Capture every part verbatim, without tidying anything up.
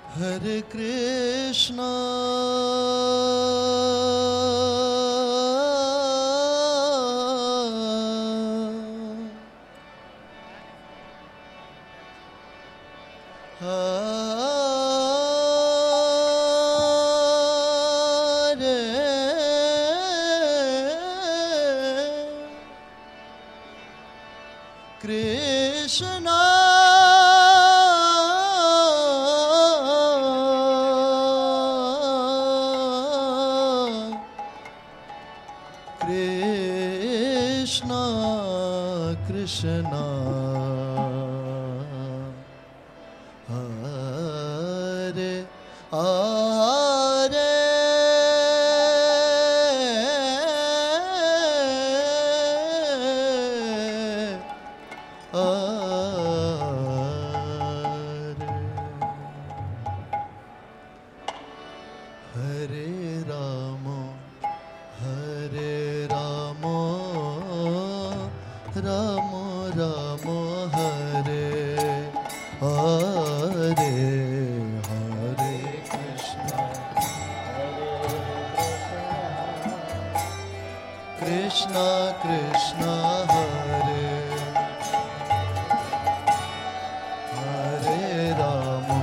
Hare Krishna Krishna Krishna Krishna Hare Hare Hare Rama Hare Rama Rama Rama Hare Hare Hare Krishna Krishna Krishna Hare Hare Rama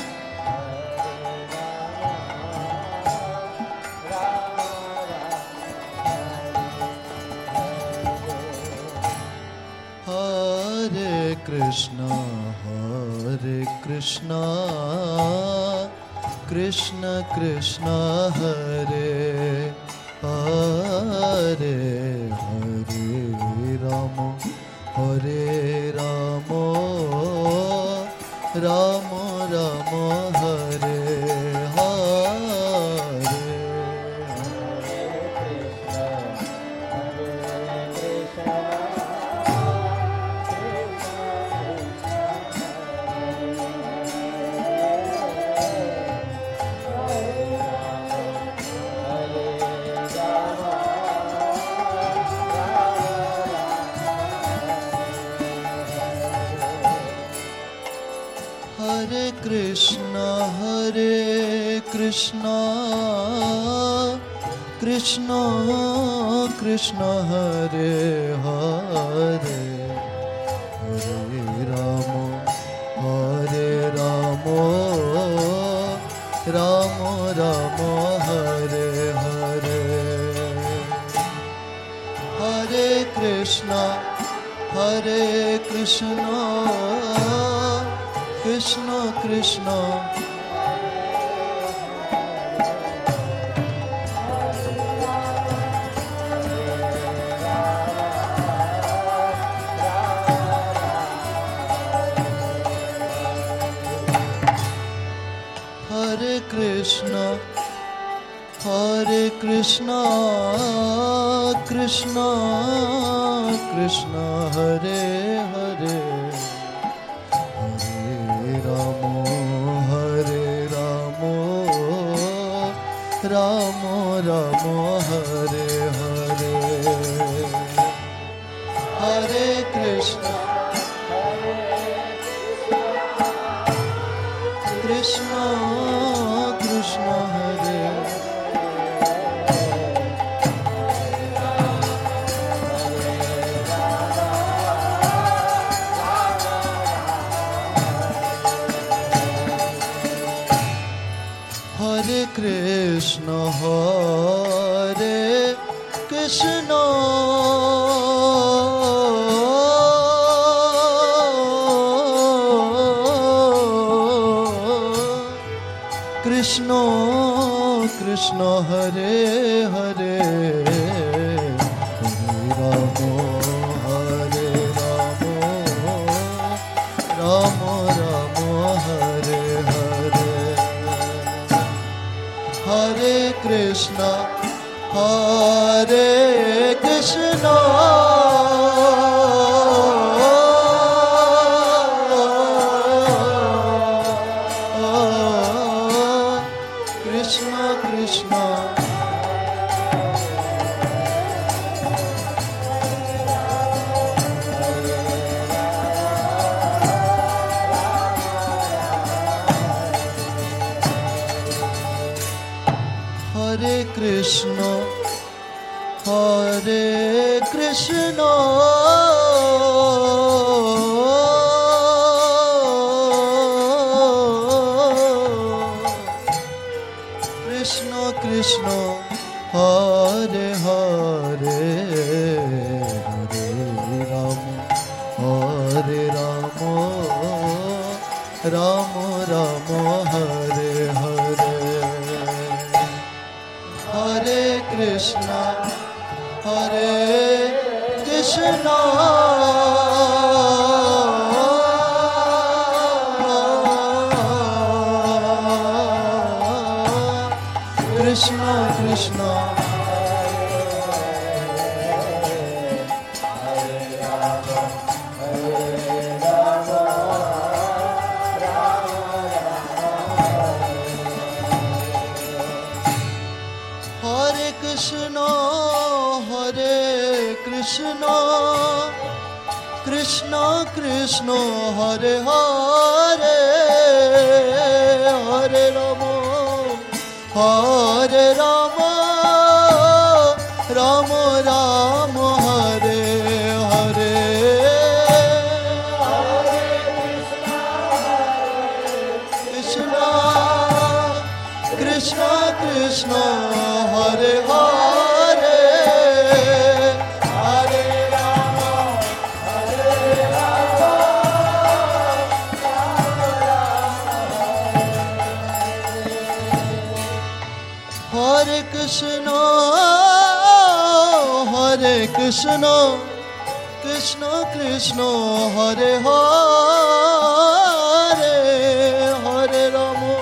Hare Krishna Hare Krishna Krishna Krishna Hare Hare Hare Rama Hare Rama Rama Rama Hare Hare Hare Krishna Hare Krishna Krishna Krishna Hare Hare Hare Rama Hare Rama Rama Rama Hare Hare Hare Krishna Hare Krishna Krishna Krishna Hare Krishna Hare Krishna Krishna Krishna Hare Hare Ramo Hare Ramo Ramo Ramo Hare Hare Hare Krishna Krishna Krishna Hare Hare Krishna Hare Krishna Krishna Krishna Hare Hare Hare Rama Hare Rama Rama Rama Hare Hare Hare Krishna Hare Krishna Krishna Krishna Krishna, Hare Krishna, Krishna Krishna, Hare Hare, Hare Rama, Hare Rama, Rama Rama, Hare Hare. Hare Krishna, Hare Krishna, Krishna Krishna, Hare Krishna, Hare Krishna, Krishna Krishna, Hare Hare, Hare Rama, Hare Rama, Rama Rama, Hare Hare. Hare Krishna, Krishna Krishna, Hare Hare, Hare Rama, Hare Rama, Hare Krishna, Hare Krishna, Krishna Krishna, Hare Hare, Hare Rama,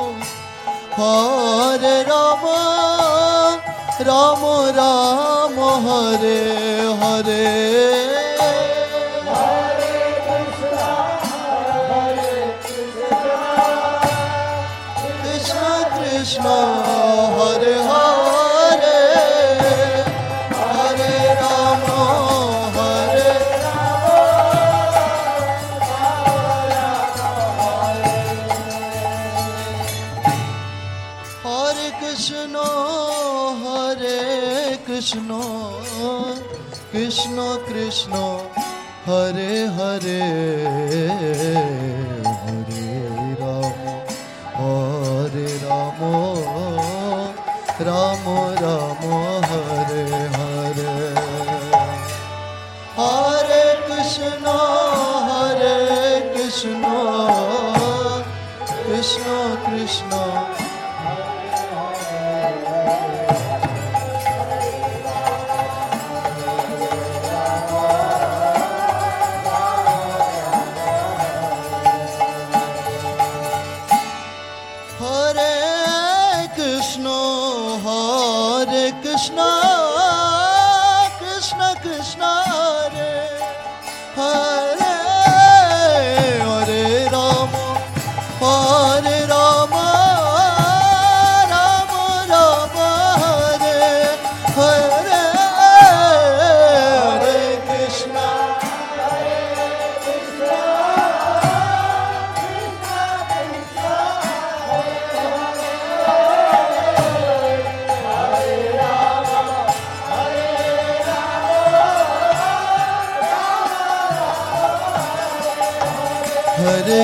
Hare Rama, Rama Rama, Hare Hare. Hare Krishna, Hare Krishna, Krishna Krishna, Hare Hare, Hare Rama, Hare Rama, Hare Krishna, Hare Krishna, Krishna Krishna, Hare Hare, Hare Rama, Hare Rama, Rama Rama, Hare Hare. Hare Krishna, Hare Krishna, Krishna Krishna, Krishna, Krishna Krishna, Hare Hare, Hare Rama, Hare Rama, Rama Rama, Hare Hare, Hare Krishna, Hare Krishna, Krishna Krishna, Hare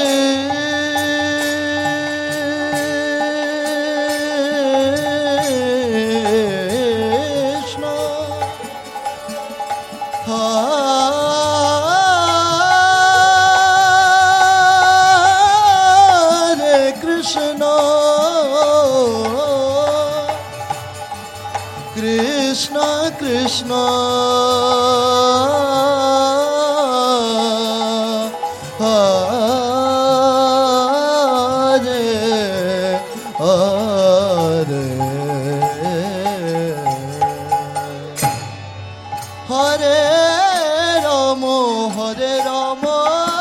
Krishna, Hare Krishna, Krishna Krishna, Hare Rama, Hare Rama,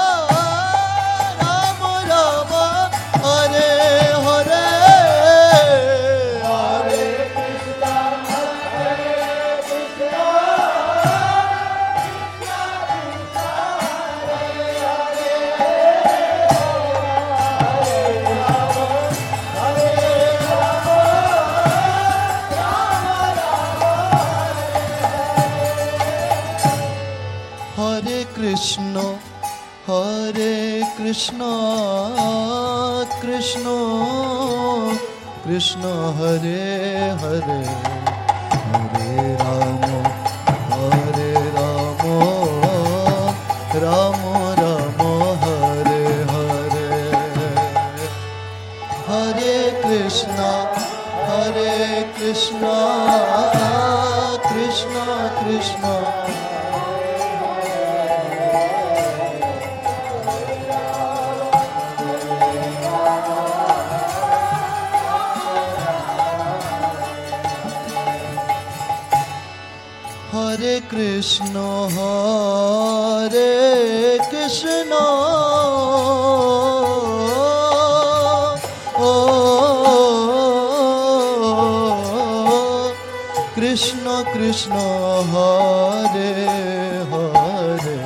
Rama Rama, Hare Hare, Hare Krishna, Hare Krishna, Krishna Krishna Krishna Hare Hare Hare Rama Hare Rama Rama Rama Hare Hare Hare Krishna Hare Krishna Krishna Krishna Hare Krishna Hare Krishna oh Krishna Krishna Hare Hare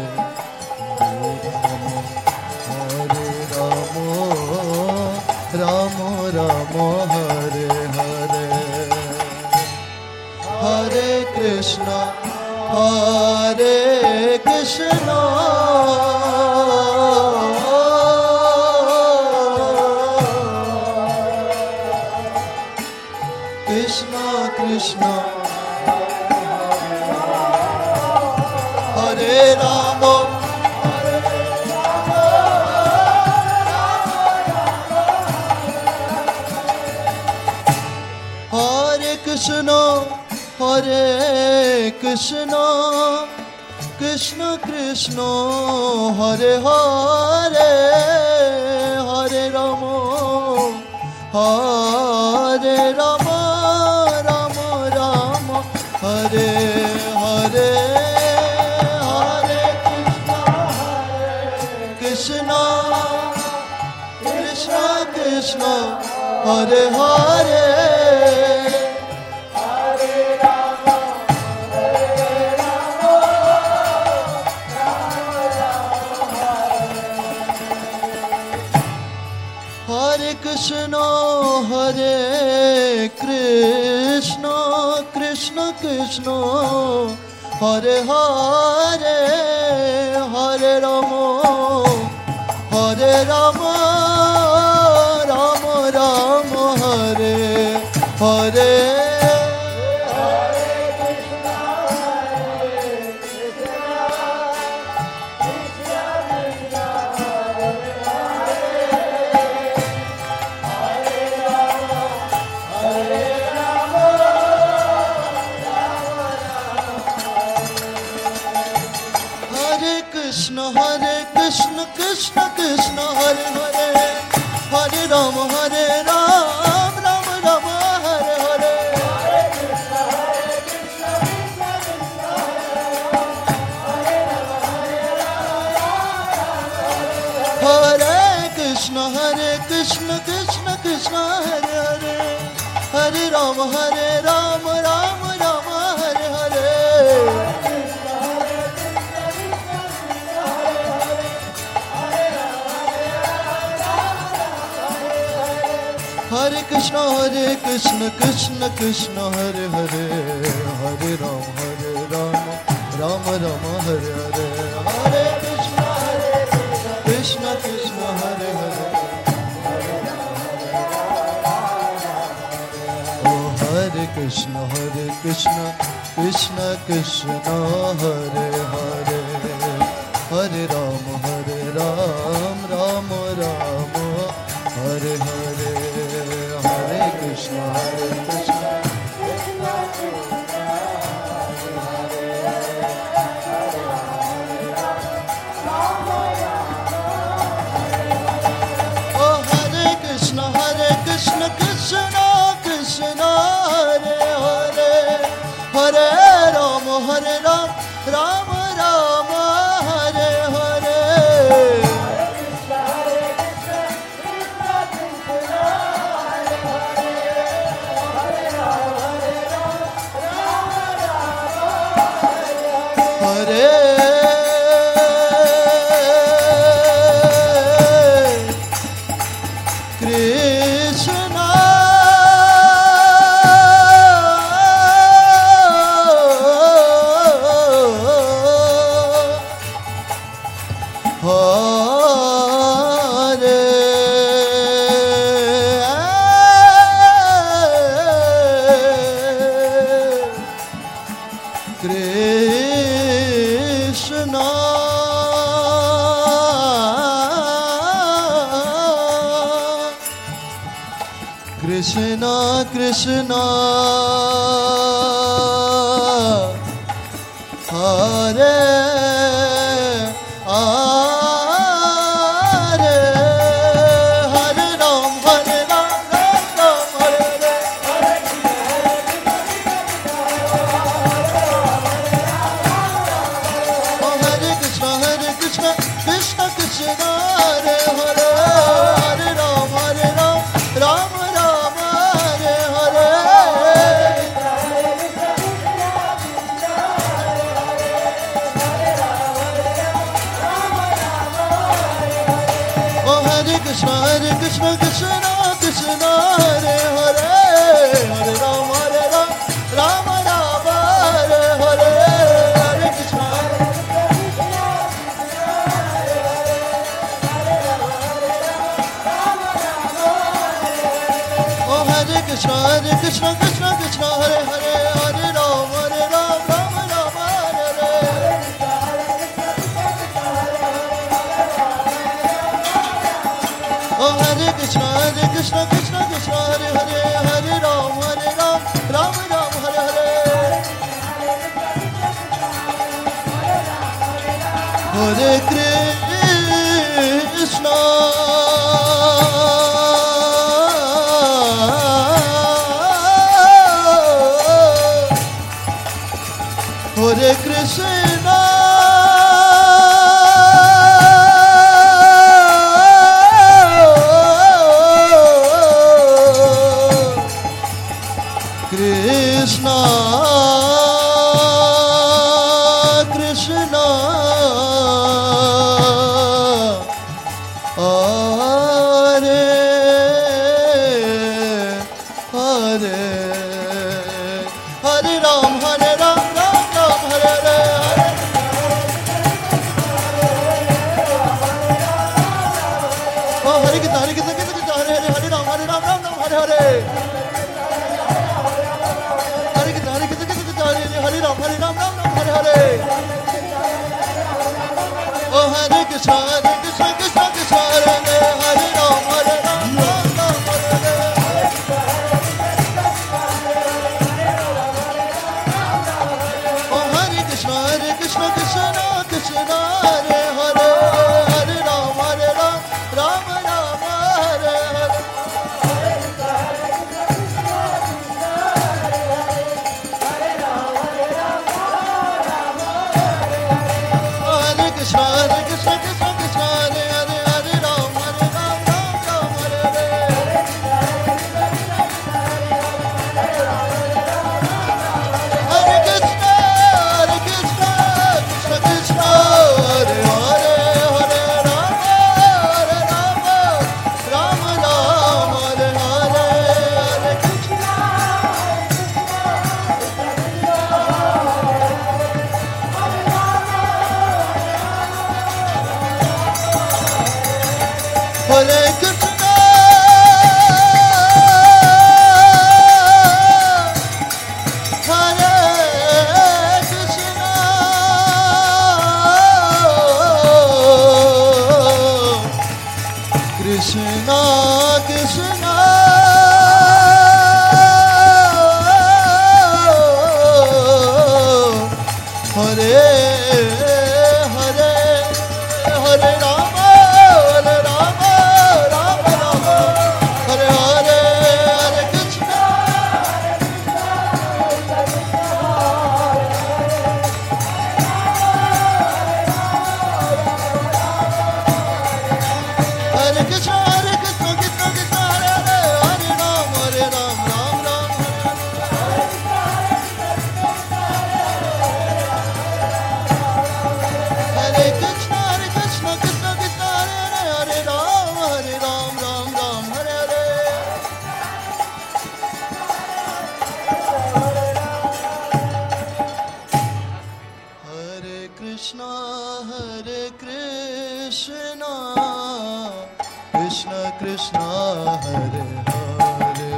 Hare Rama Rama Rama Hare Hare Hare Krishna Hare Krishna Krishna Krishna Hare Rama Hare Krishna Hare Krishna Krishna Krishna Hare Hare Hare Rama Hare Rama Rama Rama Hare Hare Hare Krishna Krishna Krishna Hare Hare Hare Krishna Hare Krishna Krishna Krishna Hare Hare Hare Rama Hare Rama Rama Rama Hare Hare Krishna Hare Krishna Krishna Krishna Hare Hare Hare Rama Hare Ram Rama Rama Hare Hare Hare Krishna Hare Krishna Krishna Krishna Hare Hare Hare Rama Hare Rama Rama Rama Hare Hare Hare Krishna Hare Krishna Krishna Krishna Hare Hare Hare Ram Hare Rama Rama Rama Hare Hare Hare Krishna Hare Krishna Krishna Hare Hare Oh Hare Krishna Hare Krishna Krishna Krishna Hare Hare Hare Rama Hare Ram Rama Rama Hare Hare Hare Krishna Hare Krishna Oh Hare Krishna Hare Krishna Krishna Krishna Hare Hare Hare Rama Hare Ram Rama Rama Hare Hare Hare Krishna Krishna Hare Hare Hare Ram Hare Ram Ram Ram Hare Hare Oh Hare Krishna Hare Krishna Krishna Krishna Hare Hare Hare Ram Hare Ram Ram Ram Hare Hare Oh Hare Krishna Hare Krishna Krishna Krishna Hare Hare Hare Ram Hare Ram Ram Ram Hare Hare Hare Krishna Oh Hare Krishna Hare Krishna Krishna Krishna Hare Hare Hare Ram Hare Ram Ram Ram Hare Hare Oh Hare Krishna Hare Krishna Krishna Krishna Hare Hare Hare Ram Hare Ram Ram Ram Hare Hare Hare Krishna Hare Krishna Krishna Krishna Hare Hare Hare Ram Hare Ram Ram Ram Hare Hare Oh Hare Krishna Hare Krishna Krishna Krishna Hare Hare Hare Ram Hare Ram Ram Ram Hare Hare Hare Krishna Hare Krishna Krishna Krishna Hare Hare Hare Ram Hare Ram Ram Ram Hare Hare Oh Hare Krishna Hare Krishna Krishna Krishna Hare Hare Hare Ram Hare Ram Ram Ram Hare Hare Oh Hare Krishna Hare Krishna Krishna Krishna Hare Hare Hare Ram Hare Ram Ram Ram Hare Hare Hare Krishna Hare Krishna Krishna Krishna Hare Hare Hare Ram Hare Ram Ram Ram Hare Hare Hare Krishna Hare Krishna Krishna Krishna Hare Hare Hare Ram Hare Ram Ram Ram Hare Hare Hare Krishna Hare Krishna Hare Krishna Krishna Krishna Hare Hare Hare Rama Hare Rama Rama Rama Hare Hare Hare Krishna Hare Krishna Hare Krishna Krishna Krishna Hare Hare Hare Ram Hare Ram Ram Ram Hare Krishna Hare Krishna Krishna Krishna Hare Hare Hare Ram Hare Ram Ram Ram Hare Hare Hare Krishna Hare Krishna Krishna Krishna Hare Hare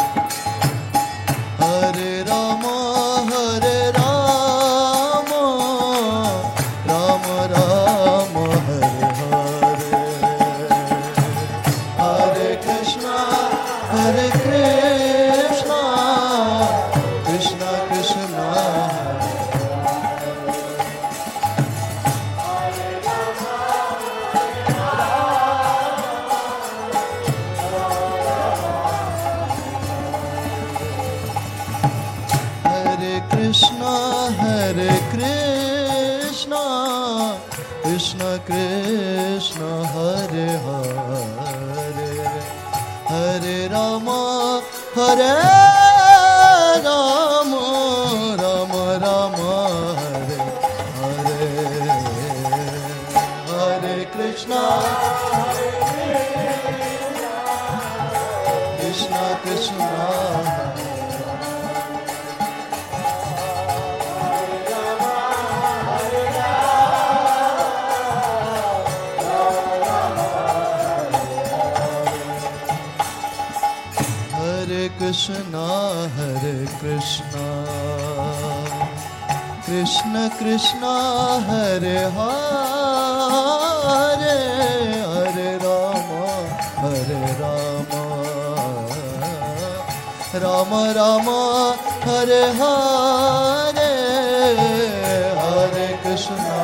Hare Rama Hare Rama Rama Rama Hare Hare Hare Krishna Hare Krishna Krishna Krishna Hare Hare Hare Rama Hare Rama Rama Rama Hare Hare Hare Krishna Krishna Krishna Krishna Hare Krishna Krishna Krishna Hare Hare Hare Rama Hare Rama Rama Rama Hare Hare Hare Krishna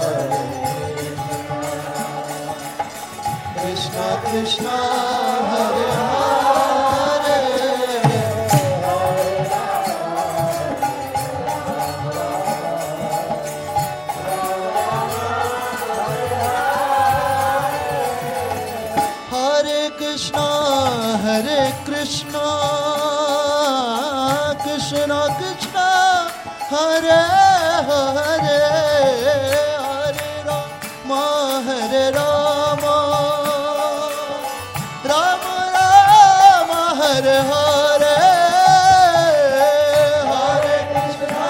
Krishna Krishna Hare Hare Hare Krishna, Krishna Krishna, Hare Hare, Hare Rama, Hare Rama, Rama Rama, Hare Hare, Hare Krishna,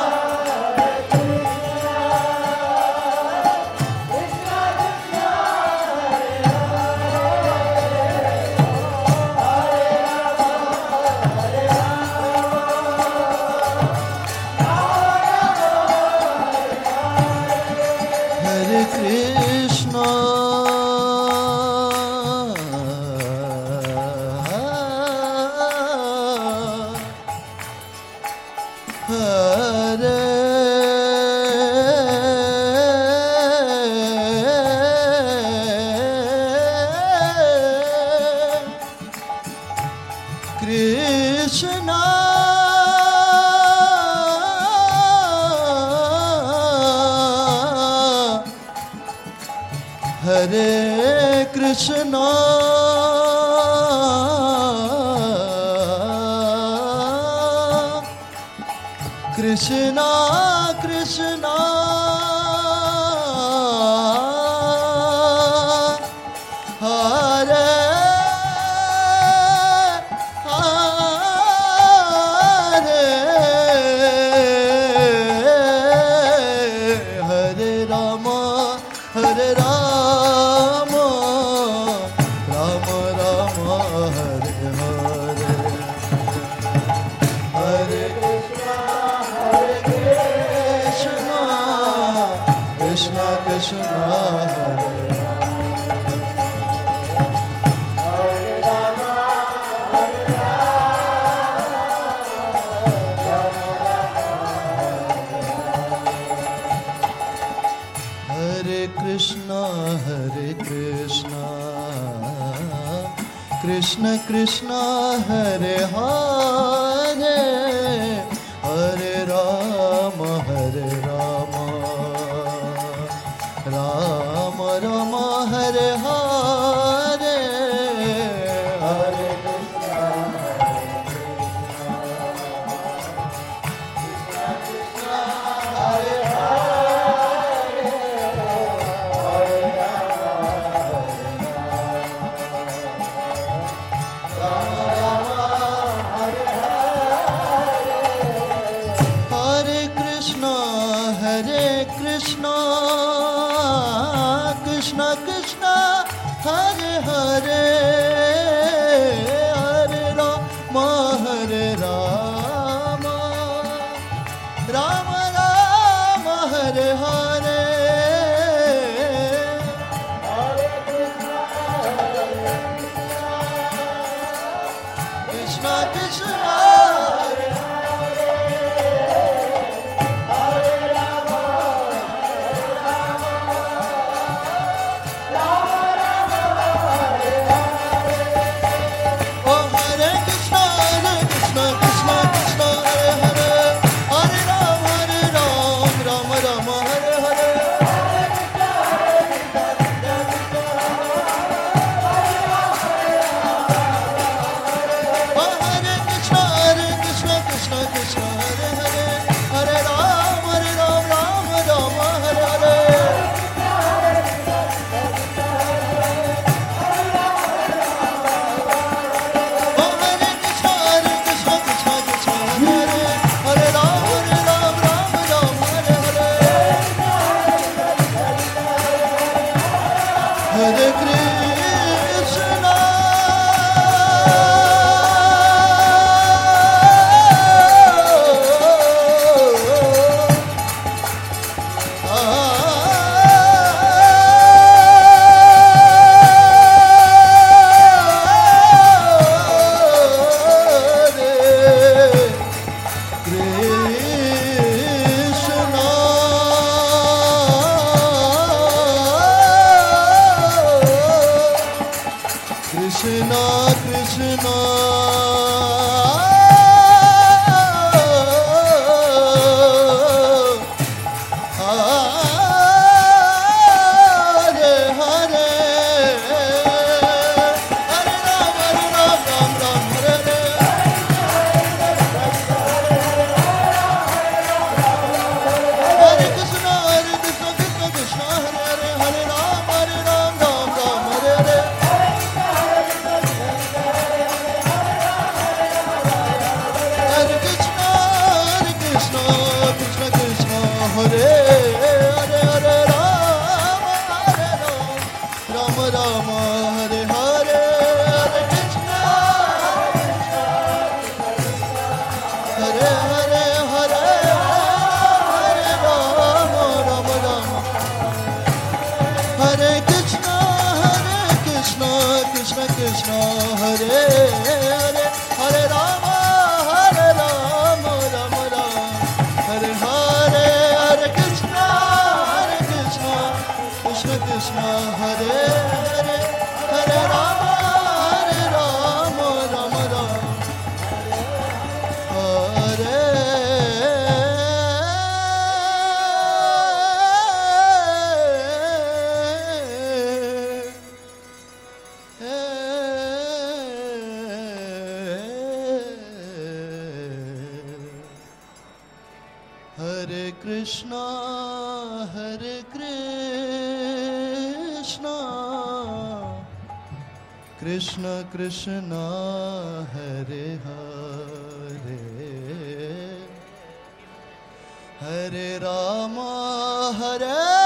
Hare Krishna, Krishna Krishna, Hare Hare, Hare Rama, Hare Rama, Rama Rama, Hare Hare, Hare Krishna, Hare Krishna, Krishna Krishna, Hare Krishna, Hare Krishna, Krishna Krishna, Hare Hare, Hare Rama, Hare Rama, Rama Rama, Hare Hare, Hare Krishna, Hare Krishna, Krishna Krishna, Hare Hare, Hare Rama, Hare Rama, Rama Rama, Hare Hare, Hare Krishna, Krishna Krishna, Krishna Hare Krishna, Hare Krishna, Krishna Krishna, Hare Hare, Hare Rama, Hare